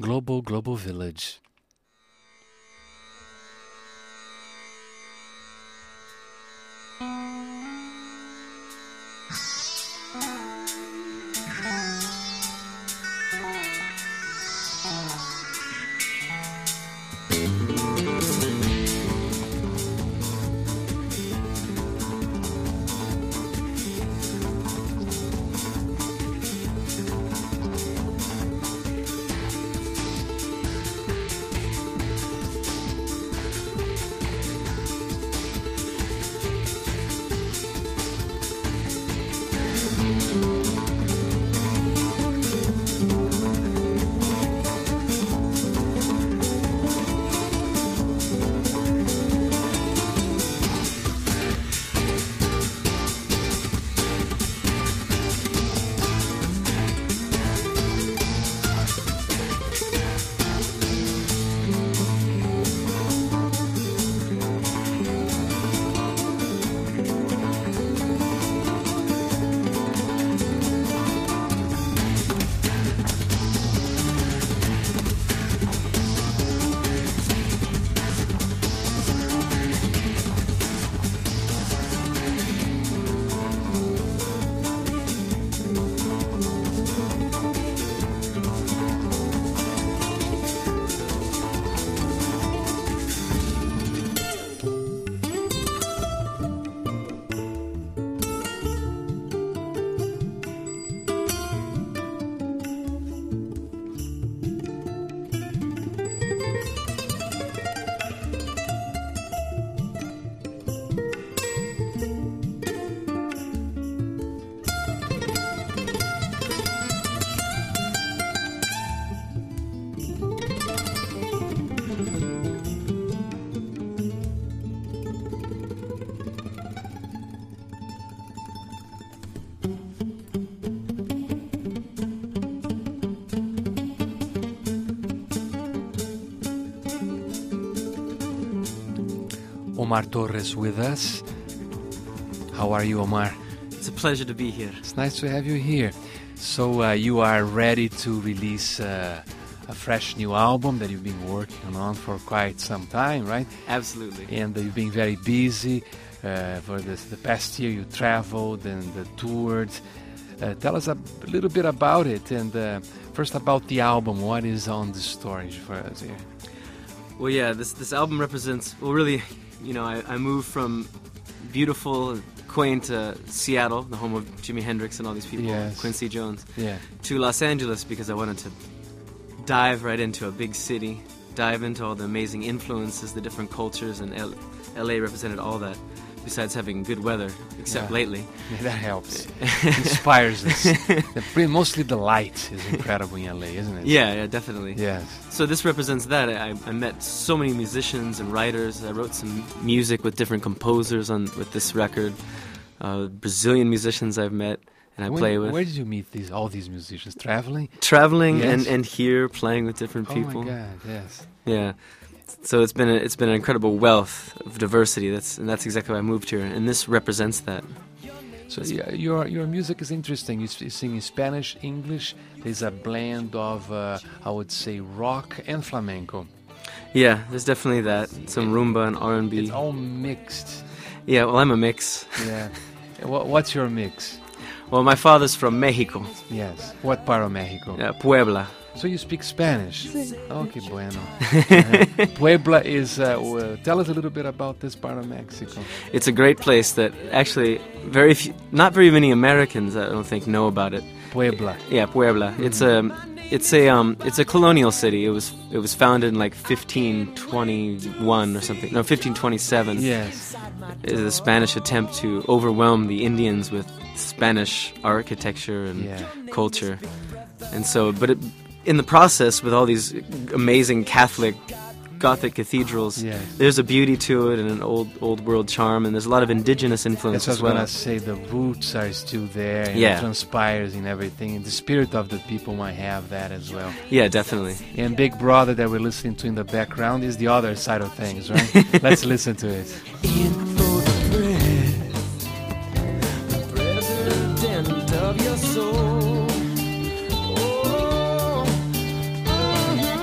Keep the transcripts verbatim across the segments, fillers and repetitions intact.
Global, Global Village. Omar Torres with us. How are you, Omar? It's a pleasure to be here. It's nice to have you here. So uh, you are ready to release uh, a fresh new album that you've been working on for quite some time, right? Absolutely. And uh, you've been very busy. Uh, for this, the past year you traveled and uh, toured. Uh, tell us a little bit about it. And uh, first about the album. What is on the storage for us here? Well, yeah, this, this album represents, well, really, you know, I, I moved from beautiful, quaint uh, Seattle, the home of Jimi Hendrix and all these people, yes. Quincy Jones, yeah. to Los Angeles because I wanted to dive right into a big city, dive into all the amazing influences, the different cultures, and L- L.A. represented all that, besides having good weather, except yeah. lately. Yeah, that helps. Inspires us. The, mostly the light is incredible in L A, isn't it? Yeah, yeah, definitely. Yes. So this represents that. I, I met so many musicians and writers. I wrote some music with different composers on with this record. Uh, Brazilian musicians I've met and I when, play with. Where did you meet these all these musicians? Traveling? Traveling yes. and, and here playing with different people. Oh my God! Yes. Yeah. So it's been a, it's been an incredible wealth of diversity. That's and that's exactly why I moved here, and this represents that. So yeah, your your music is interesting. You, you sing in Spanish, English. There's a blend of uh, I would say rock and flamenco. Yeah, there's definitely that. Some rumba and R and B. It's all mixed. Yeah, well, I'm a mix. Yeah. what, what's your mix? Well, my father's from Mexico. Yes. What part of Mexico? Yeah, Puebla. So you speak Spanish? Okay, bueno. uh, Puebla is, uh, well, tell us a little bit about this part of Mexico. It's a great place that actually very few, not very many Americans, I don't think, know about it. Puebla. Yeah, Puebla. Mm-hmm. It's a, it's a, um, it's a colonial city. It was, it was founded in like fifteen twenty-one or something. No, fifteen twenty-seven. Yes. It is a Spanish attempt to overwhelm the Indians with Spanish architecture and yeah. culture, and so, but it. In the process, with all these amazing Catholic, Gothic cathedrals, yes. there's a beauty to it and an old old world charm, and there's a lot of indigenous influence That's as what well. I was going to say, the roots are still there, and yeah. it transpires in everything, and the spirit of the people might have that as well. Yeah, definitely. And Big Brother that we're listening to in the background is the other side of things, right? Let's listen to it. In for the breath, the president of your soul.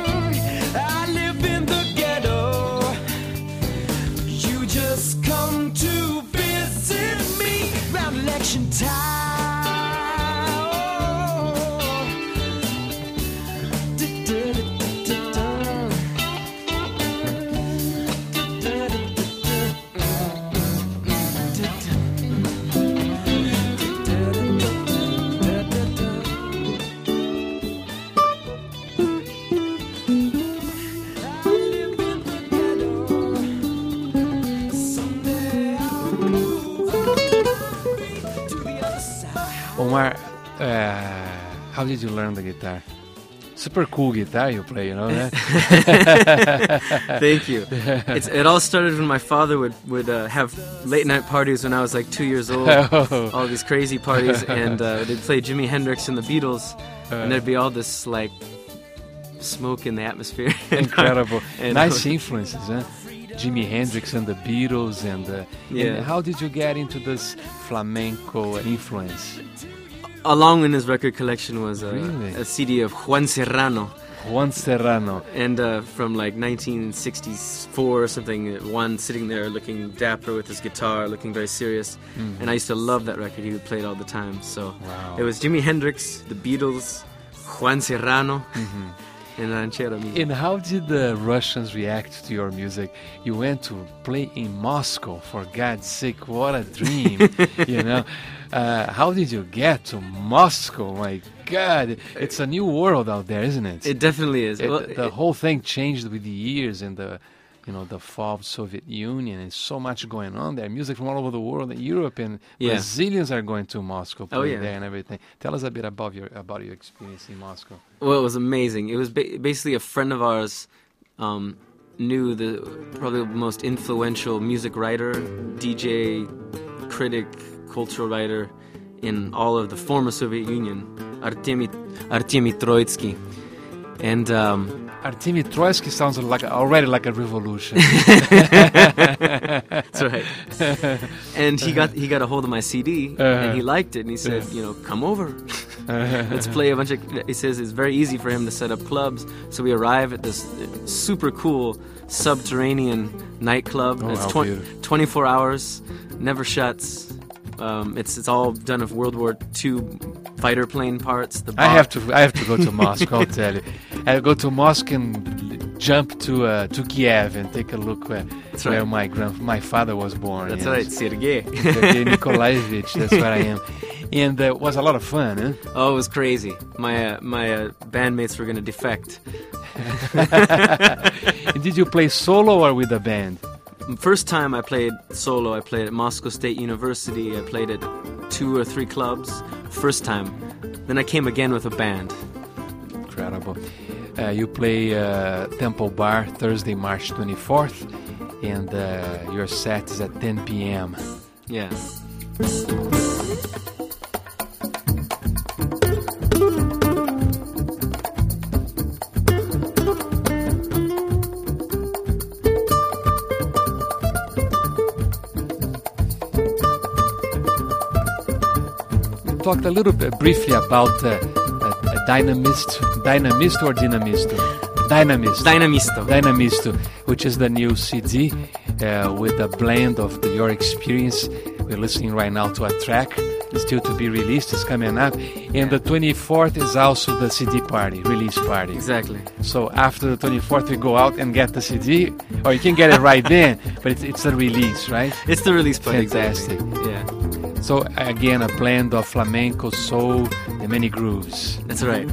Omar, uh, how did you learn the guitar? Super cool guitar you play, you know that? Thank you. It's, it all started when my father would, would uh, have late night parties when I was like two years old. Oh. All these crazy parties, and uh, they'd play Jimi Hendrix and the Beatles, and there'd be all this like smoke in the atmosphere. Incredible. And nice influences, huh? Jimi Hendrix and the Beatles. And, uh, Yeah. and how did you get into this flamenco influence? Along in his record collection was a, Really? a C D of Juan Serrano, Juan Serrano. and uh, from like nineteen sixty-four or something, Juan sitting there looking dapper with his guitar, looking very serious. Mhm. And I used to love that record. He would play it all the time. So Wow. it was Jimi Hendrix, the Beatles, Juan Serrano, Mhm. and ranchera music. And how did the Russians react to your music? You went to play in Moscow, for God's sake, what a dream, you know? Uh, how did you get to Moscow? My God, it's a new world out there, isn't it? It definitely is. It- Well, the it- whole thing changed with the years and the, you know, the fall of Soviet Union, and so much going on there. Music from all over the world, and Europe, and Yeah. Brazilians are going to Moscow, play Oh, yeah. there and everything. Tell us a bit about your about your experience in Moscow. Well, it was amazing. It was ba- basically a friend of ours um, knew the probably the most influential music writer, D J, critic, cultural writer in all of the former Soviet Union, Artemy Artemy Troitsky, and um, Artemy Troitsky sounds like already like a revolution. that's right. And he got he got a hold of my C D, Uh-huh. and he liked it, and he said, you know, come over. Let's play a bunch of. He says it's very easy for him to set up clubs. So we arrive at this super cool subterranean nightclub. Oh, it's how twen- beautiful. twenty-four hours, never shuts. Um, it's it's all done of World War Two fighter plane parts. The I bar- have to I have to go to Moscow. I'll tell you, I go to Moscow and jump to uh, to Kiev and take a look where, That's where right. my grand my father was born. That's yes. right, Sergei. Sergei Nikolaevich, that's where I am. And uh, it was a lot of fun, huh? Oh, it was crazy. My uh, my uh, bandmates were gonna defect. And did you play solo or with a band? First time I played solo, I played at Moscow State University. I played at two or three clubs. First time. Then I came again with a band. Incredible. Uh, you play uh, Temple Bar Thursday, March twenty-fourth, and uh, your set is at ten p.m. Yeah. Talked a little bit briefly about uh, a, a dynamist, dynamist or dynamist? Dynamist. Dynamisto. Dynamisto, which is the new C D uh, with a blend of the, your experience. We're listening right now to a track still to be released. It's coming up. And the twenty-fourth is also the C D party, release party. Exactly. So after the twenty-fourth, we go out and get the C D, or you can get it right then, but it's, it's a release, right? It's the release party. Fantastic. Exactly. Yeah. So again, a blend of flamenco, soul, and many grooves. That's right.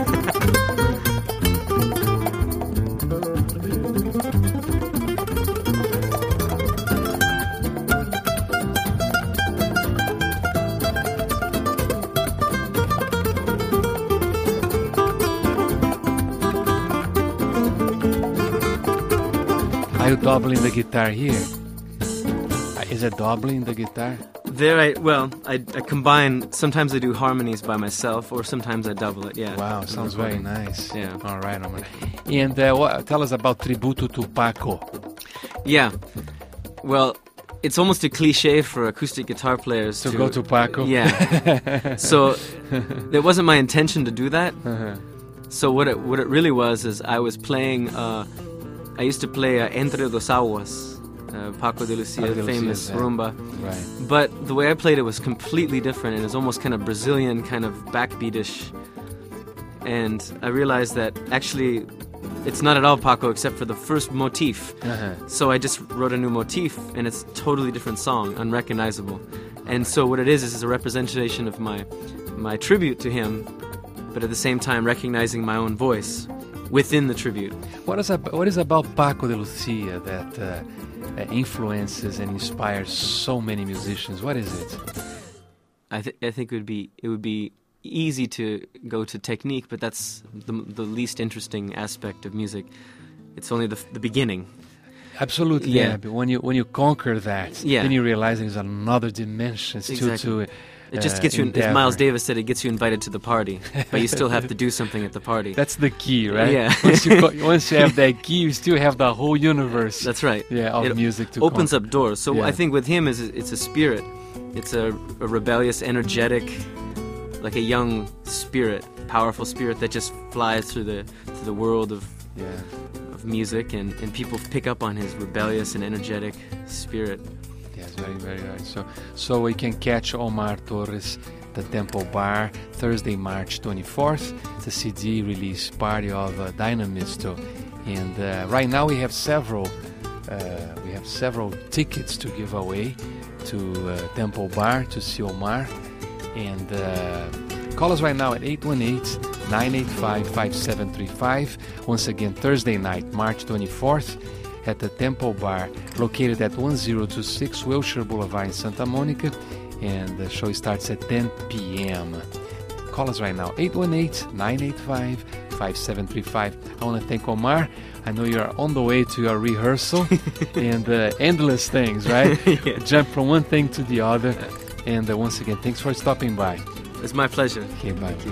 Are you doubling the guitar here? Uh, Is it doubling the guitar? There I well, I, I combine. Sometimes I do harmonies by myself, or sometimes I double it. Yeah. Wow, in sounds very recording. nice. Yeah. All right, Omar. And uh, what, tell us about Tributo to Paco. Yeah. Well, it's almost a cliche for acoustic guitar players To to, go to Paco. Yeah. So it wasn't my intention to do that. Uh-huh. So what it what it really was is I was playing. Uh, I used to play uh, Entre dos Aguas, uh, Paco de Lucia, Paco de Lucia, famous yeah. rumba. Right. But the way I played it was completely different, and it was almost kind of Brazilian, kind of backbeatish. And I realized that actually, it's not at all Paco except for the first motif. Uh-huh. So I just wrote a new motif, and it's a totally different song, unrecognizable. And so what it is is it's a representation of my my tribute to him, but at the same time recognizing my own voice within the tribute. What is, ab- what is about Paco de Lucia that uh, uh, influences and inspires so many musicians? What is it? I, I, th- I think it would be it would be easy to go to technique, but that's the, the least interesting aspect of music. It's only the, the beginning. Absolutely, yeah. yeah. But when you when you conquer that, yeah. then you realize there's another dimension still exactly. to it. It just gets you, in, as Miles Davis said, it gets you invited to the party, but you still have to do something at the party. That's the key, right? Yeah. once, you co- once you have that key, you still have the whole universe. That's right. Yeah, of it music to opens conquer. up doors. So yeah. I think with him, is it's a spirit. It's a, a rebellious, energetic, like a young spirit, powerful spirit that just flies through the through the world of yeah. of music, and, and people pick up on his rebellious and energetic spirit. Yes, very, very right. So, so we can catch Omar Torres, the Temple Bar, Thursday, March twenty-fourth. It's a C D release party of uh, Dynamisto, and uh, right now we have several, uh, we have several tickets to give away to uh, Temple Bar to see Omar, and uh, call us right now at eight one eight, nine eight five, five seven three five. Once again, Thursday night, March twenty-fourth. At the Temple Bar, located at one zero two six Wilshire Boulevard in Santa Monica, and the show starts at ten p.m. Call us right now, eight one eight, nine eight five, five seven three five. I want to thank Omar. I know you're on the way to your rehearsal, and uh, endless things, right? yeah. Jump from one thing to the other. And uh, once again, thanks for stopping by. It's my pleasure. Okay, bye. Thank you.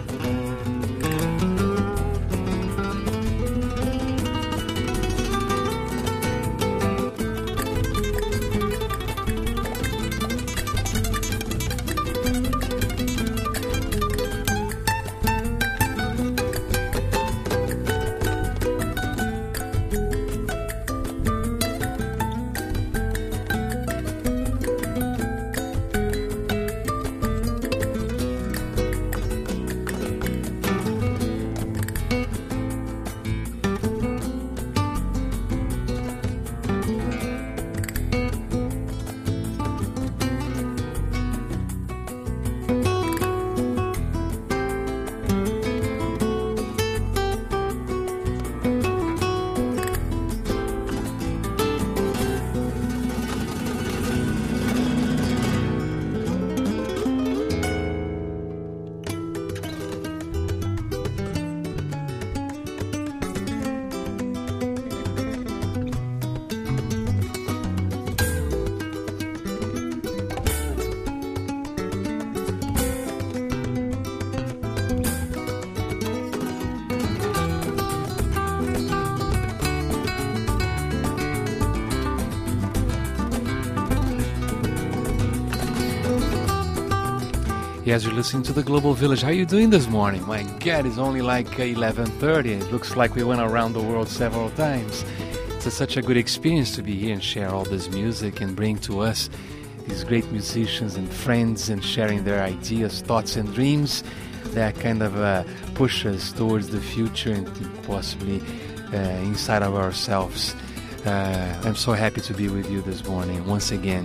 Yes, you're listening to the Global Village. How are you doing this morning? My God, it's only like eleven thirty. It looks like we went around the world several times. It's a, such a good experience to be here and share all this music and bring to us these great musicians and friends and sharing their ideas, thoughts, and dreams that kind of uh, push us towards the future and possibly uh, inside of ourselves. Uh, I'm so happy to be with you this morning once again.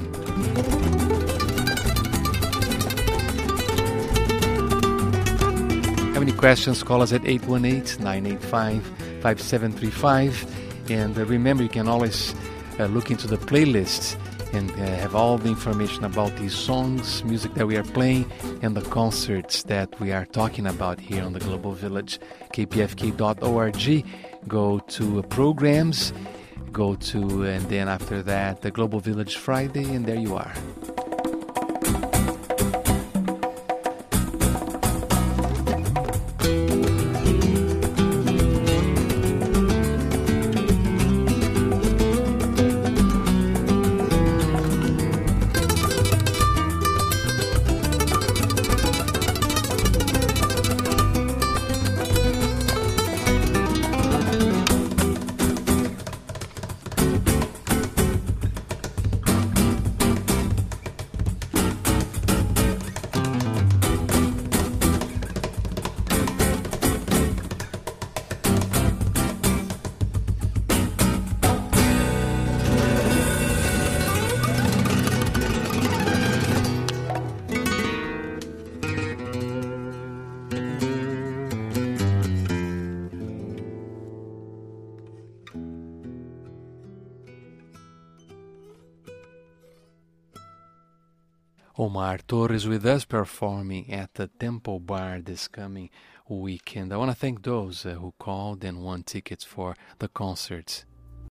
Have any questions, call us at eight one eight, nine eight five, five seven three five. And uh, remember, you can always uh, look into the playlist and uh, have all the information about these songs, music that we are playing, and the concerts that we are talking about here on the Global Village. K P F K dot org. Go to uh, programs, go to, and then after that, the Global Village Friday, and there you are. Omar Torres with us performing at the Temple Bar this coming weekend. I want to thank those uh, who called and won tickets for the concerts